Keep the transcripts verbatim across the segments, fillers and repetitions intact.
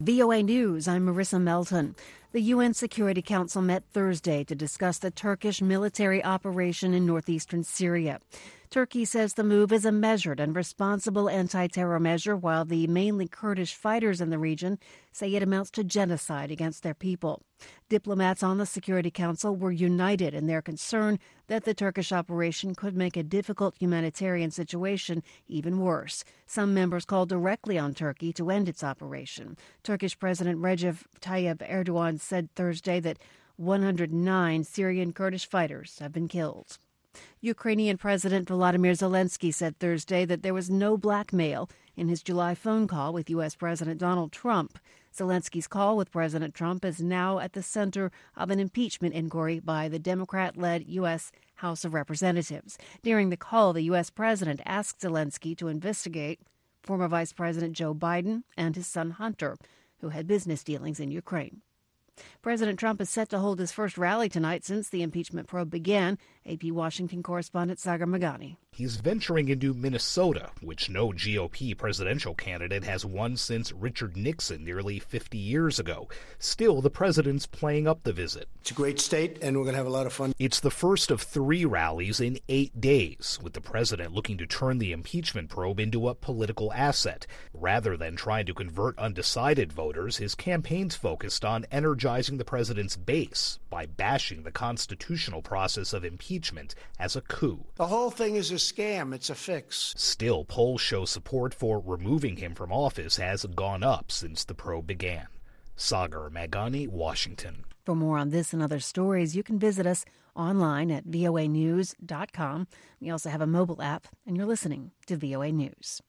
V O A News, I'm Marissa Melton. The U N Security Council met Thursday to discuss the Turkish military operation in northeastern Syria. Turkey says the move is a measured and responsible anti-terror measure, while the mainly Kurdish fighters in the region say it amounts to genocide against their people. Diplomats on the Security Council were united in their concern that the Turkish operation could make a difficult humanitarian situation even worse. Some members called directly on Turkey to end its operation. Turkish President Recep Tayyip Erdogan said Thursday that one hundred nine Syrian Kurdish fighters have been killed. Ukrainian President Volodymyr Zelensky said Thursday that there was no blackmail in his July phone call with U S. President Donald Trump. Zelensky's call with President Trump is now at the center of an impeachment inquiry by the Democrat-led U S. House of Representatives. During the call, the U S. president asked Zelensky to investigate former Vice President Joe Biden and his son Hunter, who had business dealings in Ukraine. President Trump is set to hold his first rally tonight since the impeachment probe began. A P Washington correspondent Sagar Magani. He's venturing into Minnesota, which no G O P presidential candidate has won since Richard Nixon nearly fifty years ago. Still, the president's playing up the visit. It's a great state, and we're going to have a lot of fun. It's the first of three rallies in eight days, with the president looking to turn the impeachment probe into a political asset. Rather than trying to convert undecided voters, his campaign's focused on energizing the president's base by bashing the constitutional process of impeachment as a coup. The whole thing is a scam. It's a fix. Still, polls show support for removing him from office has gone up since the probe began. Sagar Magani, Washington. For more on this and other stories, you can visit us online at V O A news dot com. We also have a mobile app, and you're listening to V O A News.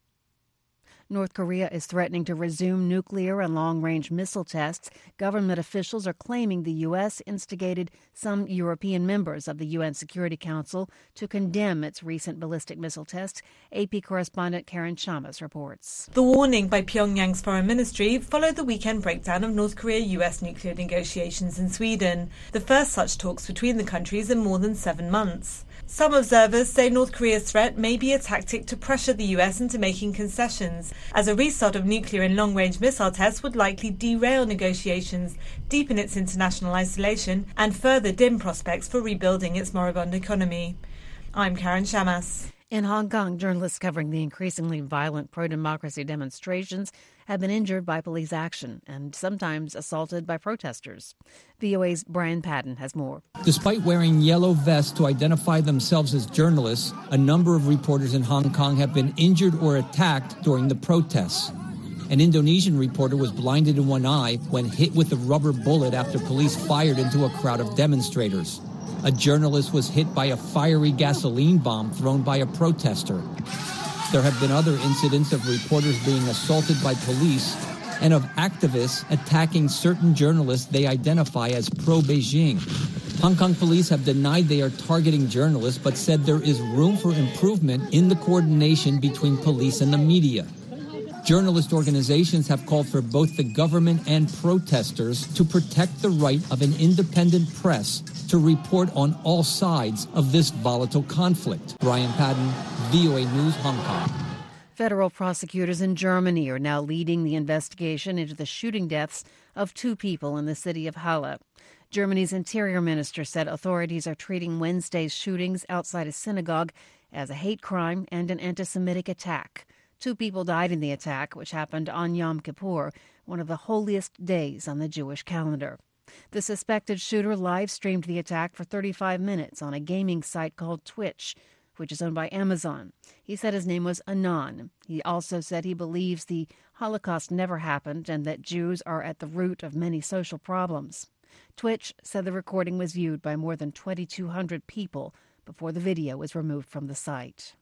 North Korea is threatening to resume nuclear and long-range missile tests. Government officials are claiming the U S instigated some European members of the U N Security Council to condemn its recent ballistic missile tests. A P correspondent Karen Chamas reports. The warning by Pyongyang's foreign ministry followed the weekend breakdown of North Korea-U S nuclear negotiations in Sweden, the first such talks between the countries in more than seven months. Some observers say North Korea's threat may be a tactic to pressure the U S into making concessions, as a restart of nuclear and long-range missile tests would likely derail negotiations, deepen its international isolation, and further dim prospects for rebuilding its moribund economy. I'm Karen Chamas. In Hong Kong, journalists covering the increasingly violent pro-democracy demonstrations have been injured by police action and sometimes assaulted by protesters. V O A's Brian Padden has more. Despite wearing yellow vests to identify themselves as journalists, a number of reporters in Hong Kong have been injured or attacked during the protests. An Indonesian reporter was blinded in one eye when hit with a rubber bullet after police fired into a crowd of demonstrators. A journalist was hit by a fiery gasoline bomb thrown by a protester. There have been other incidents of reporters being assaulted by police and of activists attacking certain journalists they identify as pro-Beijing. Hong Kong police have denied they are targeting journalists, but said there is room for improvement in the coordination between police and the media. Journalist organizations have called for both the government and protesters to protect the right of an independent press to report on all sides of this volatile conflict. Brian Padden, V O A News, Hong Kong. Federal prosecutors in Germany are now leading the investigation into the shooting deaths of two people in the city of Halle. Germany's interior minister said authorities are treating Wednesday's shootings outside a synagogue as a hate crime and an anti-Semitic attack. Two people died in the attack, which happened on Yom Kippur, one of the holiest days on the Jewish calendar. The suspected shooter live-streamed the attack for thirty-five minutes on a gaming site called Twitch, which is owned by Amazon. He said his name was Anon. He also said he believes the Holocaust never happened and that Jews are at the root of many social problems. Twitch said the recording was viewed by more than twenty-two hundred people before the video was removed from the site.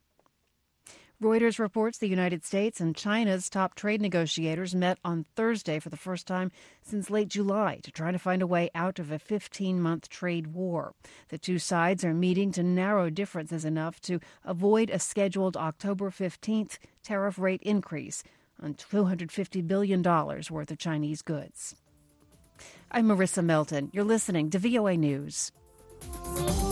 Reuters reports the United States and China's top trade negotiators met on Thursday for the first time since late July to try to find a way out of a fifteen-month trade war. The two sides are meeting to narrow differences enough to avoid a scheduled October fifteenth tariff rate increase on two hundred fifty billion dollars worth of Chinese goods. I'm Marissa Melton. You're listening to V O A News.